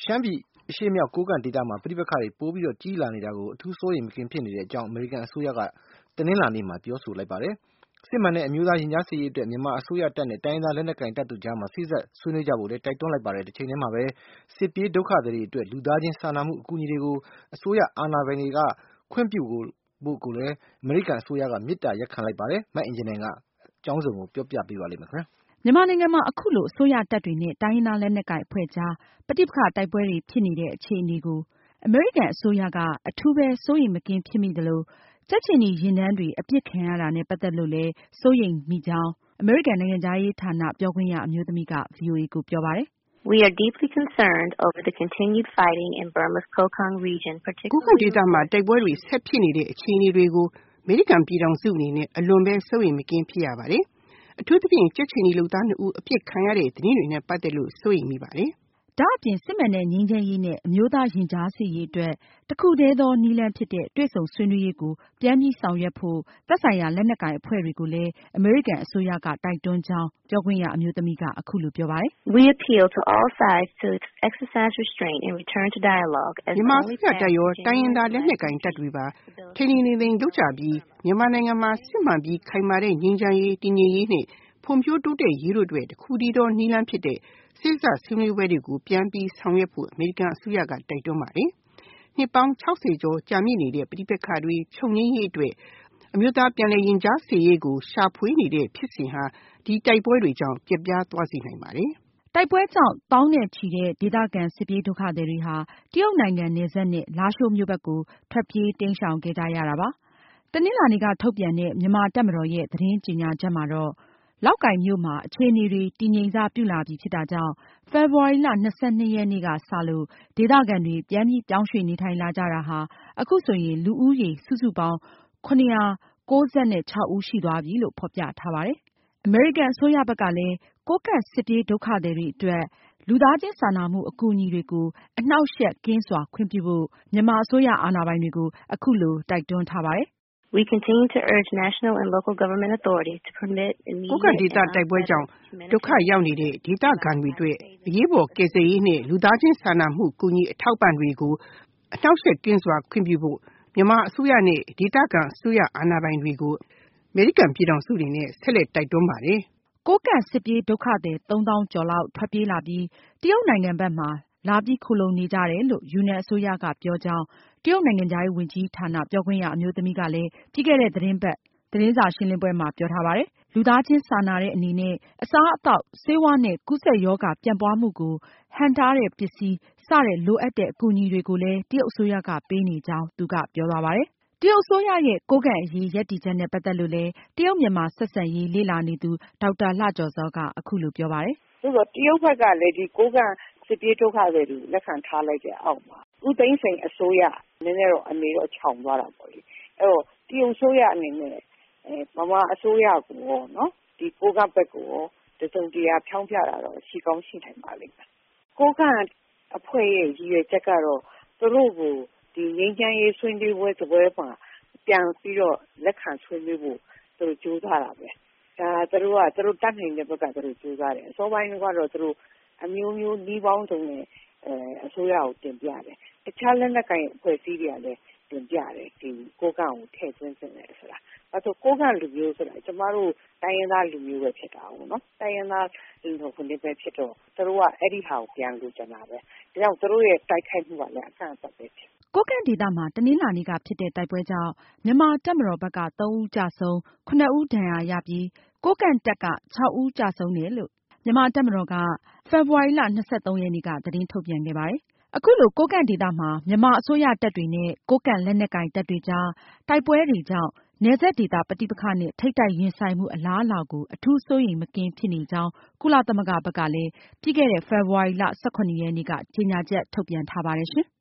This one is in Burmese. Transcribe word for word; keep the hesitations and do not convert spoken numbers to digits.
ရှမ်းပြည်အရှေ့မြောက်ကိုးကန့်ဒေသမှာပဋိပက္ခတွေပိုပြီးတော့ကြီးလာနေတာကိုအထူးစိုးရိမ်မကင်းဖြစ်နေတဲ့အကြောင်းအမေရိကန်အစိုးရကတနင်္လာနေ့မှာပြောဆိုလိုက်ပါတယ်။စစ်မှန်တဲ့အမျိုးသားရင်ကြားစေ့ရေးအတွက်မြန်မာအစိုးရတပ်နဲ့တိုင်းရင်းသားလက်နက်ကိုင်တပ်တို့ကြားမှာစိစက်ဆွေးနွေးကြဖို့လည်းတိုက်တွန်းလိုက်ပါတယ်။တစ်ချိန်တည်းမှာပဲစစ်ပြေးဒုက္ခသည်တွေအတွက်လူသားချင်းစာနာမှုအကူအညီတွေကိုအစိုးရအာဏာပိုင်တွေကခွင့်ပြုဖို့ကိုလည်းအမေရိကန်အစိုးရကမေတ္တာရပ်ခံလိုက်ပါတယ်။မအင်ဂျင်နိုင်ကအကြောင်းစုံကိုပြောပြပေးပါလိမ့်မယ်ခင်ဗျာ။မြန်မာနိုင်ငံမှာအခုလိုအစိုးရတပ်တွေနဲ့တိုင်းရင်းသားလက်နက်ကိုင်အဖွဲ့ကြားပဋိပက္ခတိုက်ပွဲတွေဖြစ်နေတဲ့အခြေအနေကိုအမေရိကန်အစိုးရကအထူးပဲစိုးရိမ်မကင်းဖြစ်မိသလိုကြက်ခြေနီယာဉ်တန်းတွေအပစ်ခံရတာနဲ့ပတ်သက်လို့လည်းစိုးရိမ်မိကြောင်းအမေရိကန်နိုင်ငံခြားရေးဌာနပြောခွင့်ရအမျိုးသမီးက ဗွီအိုအေကိုပြောပါတယ်။ We are deeply concerned over the continued fighting in Burma's Kokang region, ကိုးကန့်ဒေသမှာတိုက်ပွဲတွေဆက်ဖြစ်နေတဲ့အခြေအနေတွေကိုအမေရိကန်ပြည်ထောင်စုအနေနဲ့အလွန်ပဲစိုးရိမ်မကင်းဖြစ်ရပါတယ်။အထူးသဖြင့်ကြက်ခြေနီလုပ်သားနှစ်ဦးအပစ်ခံရတဲ့သတင်းတွေနဲ့ပတ်သက်လို့စိုးရိမ်မိပါတယ်။ဒါအပြင်စစ်မှန်တဲ့ငြိမ်းချမ်းရေးနဲ့အမျိုးသားရင်ကြားစေ့ရေးအတွက်တခုတည်းသောနည်းလမ်းဖြစ်တဲ့တွေ့ဆုံဆွေးနွေးရေးကိုပြန်ပြီးဆောင်ရွက်ဖို့သက်ဆိုင်ရာလက်နက်ကိုင်အဖွဲ့တွေကိုလည်းအမေရိကန်အစိုးရကတိုက်တွန်းကြောင်းပြောခွင့်ရအမျိုးသမီးကအခုလိုပြောပါတယ်။ We appeal to all sides to exercise restraint and return to dialogue as မြန်မာစစ်တပ်ရောတိုင်းရင်းသားလက်နက်ကိုင်တပ်တွေပါထိန်းထိန်းသိမ်းသိမ်းလုပ်ကြပြီးမြန်မာနိုင်ငံမှာစစ်မှန်ပြီးခိုင်မာတဲ့ငြိမ်းချမ်းရေးတည်ငြိမ်ရေးနဲ့ဖွံ့ဖြိုးတိုးတက်ရေးတို့အတွက်တခုတည်းသောနည်းလမ်းဖြစ်တဲ့စေ့စပ်ဆွေးနွေးပွဲတွေကိုပြန်ပြီးဆောင်ရွက်ဖို့အမေရိကန်အစိုးရကတိုက်တွန်းပါတယ်။နှစ်ပေါင်းခြောက်ဆယ်ကျော်ကြာမြင့်နေတဲ့ပဋိပက္ခတွေချုပ်ငြိမ်းရေးအတွက်အမျိုးသားပြန်လည်ရင်ကြားစေ့ရေးကိုရှာဖွေနေတဲ့ဖြစ်စဉ်ဟာဒီတိုက်ပွဲတွေကြောင့်ပြက်ပြားသွားစေနိုင်ပါတယ်။တိုက်ပွဲကြောင့်သောင်းနဲ့ချီတဲ့ဒေသခံစစ်ပြေးဒုက္ခသည်တွေဟာတရုတ်နိုင်ငံနယ်စပ်နဲ့လားရှိုးမြို့ဘက်ကိုထွက်ပြေးတိမ်းရှောင်ခဲ့ကြရတာပါ။တနင်္လာနေ့ကထုတ်ပြန်တဲ့မြန်မာတပ်မတော်ရဲ့သတင်းကြေညာချက်မှာတော့လောက်ကိုင်မြို့မှာအခြေအနေတွေတည်ငြိမ်စပြုလာပြီဖြစ်တာကြောင့်ဖေဖေါ်ဝါရီလ ၂၂ ရက်နေ့ကစလို့ဒေသခံတွေပြန်ပြီးပြောင်းရွှေ့နေထိုင်လာကြတာဟာအခုဆိုရင်လူဦးရေစုစုပေါင်း ၇၉၆ ဦးရှိသွားပြီလို့ဖေါ်ပြထားပါတယ်။ အမေရိကန်အစိုးရဘက်ကလည်းကိုးကန့်စစ်ပြေးဒုက္ခသည်တွေအတွက်လူသားချင်းစာနာမှုအကူအညီတွေကိုအနှောင့်အယှက်ကင်းစွာခွင့်ပြုဖို့မြန်မာအစိုးရအာဏာပိုင်တွေကိုအခုလိုတိုက်တွန်းထားပါတယ်။ We continue to urge national and local government authorities to permit immediate ကိုးကန့်ဒေသတိုက်ပွဲကြောင့်ဒုက္ခရောက်နေတဲ့ဒေသခံတွေအတွက်အရေးပေါ်ကယ်ဆယ်ရေးနဲ့လူသားချင်းစာနာမှုကူညီအထောက်ပံ့တွေကိုအနှောင့်အယှက်ကင်းစွာခွင့်ပြုဖို့မြန်မာအစိုးရနဲ့ဒေသခံအစိုးရအာဏာပိုင်တွေကိုအမေရိကန်ပြည်ထောင်စုအနေနဲ့ဆက်လက်တိုက်တွန်းပါတယ်။ကိုးကန့်စစ်ပြေးဒုက္ခသည်သုံးသောင်းကျော်လောက်ထွက်ပြေးလာပြီးတရုတ်နိုင်ငံဘက်မှာလာပြီးခိုလှုံနေကြတယ်လို့ယူနန်အစိုးရကပြောကြောင်းတရုတ်နိုင်ငံခြားရေးဝန်ကြီးဌာနပြောခွင့်ရအမျိုးသမီးကလည်းပြီးခဲ့တဲ့သတင်းပတ်သတင်းစာရှင်းလင်းပွဲမှာပြောထားပါတယ်။လူသားချင်းစာနာတဲ့အနေနဲ့အစားအသောက်ဆေးဝါးနဲ့ကူးစက်ရောဂါပြန့်ပွားမှုကိုဟန့်တားတဲ့ပစ္စည်းစတဲ့လိုအပ်တဲ့အကူအညီတွေကိုလည်းတရုတ်အစိုးရကပေးနေကြောင်းသူကပြောသွားပါတယ်။တရုတ်အစိုးရရဲ့ကိုးကန့်အရေးရပ်တည်ချက်နဲ့ပတ်သက်လို့လည်းတရုတ်မြန်မာဆက်ဆံရေးလေ့လာနေသူဒေါက်တာလှကျော်ဇောကအခုလိုပြောပါတယ်။ဆိုတော့တရုတ်ဘက်ကလည်းဒီကိုးကန့်စစ်ပြေးဒုက္ခသည်တွေလက်ခံထားလိုက်တဲ့အောက်မှာဦးသိန်းစိန်အစိုးရနည်းနည်းတော့အနေတော့ခြောင်သွားတာပေါ့လေ။အဲ့တော့တရုတ်အစိုးရအနေနဲ့အဲဗမာအစိုးရကိုရောနော်ဒီကိုးကန့်ဘက်ကိုရောတစုံတရာဖြောင်းပြတာတော့ရှိကောင်းရှိနိုင်ပါလိမ့်မယ်။ကိုးကန့်အဖွဲ့ရဲ့ရည်ရွယ်ချက်ကတော့သူတို့ကိုဒီငြိမ်းချမ်းရေးဆွေးနွေးပွဲတစ်ပွဲမှာပြန်ပြီးတော့လက်ခံဆွေးနွေးဖို့သူတို့ကြိုးစားတာပဲ။ဒါသူတို့ကသူတို့တတ်နိုင်တဲ့ဘက်ကသူတို့ကြိုးစားတယ်။အစောပိုင်းကတော့သူတို့အမျိုးမျိုးနှီးပေါင်းစုံနဲ့အဲအစိုးရကိုတင်ပြတယ်။တခြားလက်နက်ကိုင်အဖွဲ့အစည်းတွေကလည်းတင်ပြတယ်ဒီကိုးကန့်ကိုထည့်သွင်းသင့်တယ်ဆိုတာ။အဲဆိုကိုးကန့်လူမျိုးဆိုတာကျမတို့တိုင်းရင်းသားလူမျိုးပဲဖြစ်တာဟုတ်နော်။တိုင်းရင်းသားလူမျိုးခုနှစ်ပဲဖြစ်တော့သူတို့ကအဲ့ဒီဟာကိုပြန်လို့ကျန်တာပဲ။ဒါကြောင့်သူတို့ရဲ့တိုက်ခိုက်မှုကလည်းအကန့်အသတ်ပဲဖြစ်။ကိုးကန့်ဒေသမှာတနင်္လာနေ့ကဖြစ်တဲ့တိုက်ပွဲကြောင့်မြန်မာတပ်မတော်ဘက်ကသုံးဦးကျဆုံး၊ခုနှစ်ဦးဒဏ်ရာရပြီးကိုးကန့်တပ်ကခြောက်ဦးကျဆုံးတယ်လို့မြန်မာတပ်မတော်ကဖေဖေါ်ဝါရီလ ၂၃ ရက်နေ့ကသတင်းထုတ်ပြန်ခဲ့ပါတယ်။အခုလိုကိုးကန့်ဒေသမှာမြန်မာအစိုးရတပ်တွေနဲ့ကိုးကန့်လက်နက်ကိုင်တပ်တွေကြားတိုက်ပွဲတွေကြောင့်နယ်စပ်ဒေသပဋိပက္ခနဲ့ထိပ်တိုက်ရင်ဆိုင်မှုအလားအလာကိုအထူးစိုးရိမ်မကင်းဖြစ်နေကြောင်းကုလသမဂ္ဂဘက်ကလည်းပြီးခဲ့တဲ့ဖေဖေါ်ဝါရီလ ၁၇ ရက်နေ့ကကြေညာချက်ထုတ်ပြန်ထားပါတယ်ရှင်။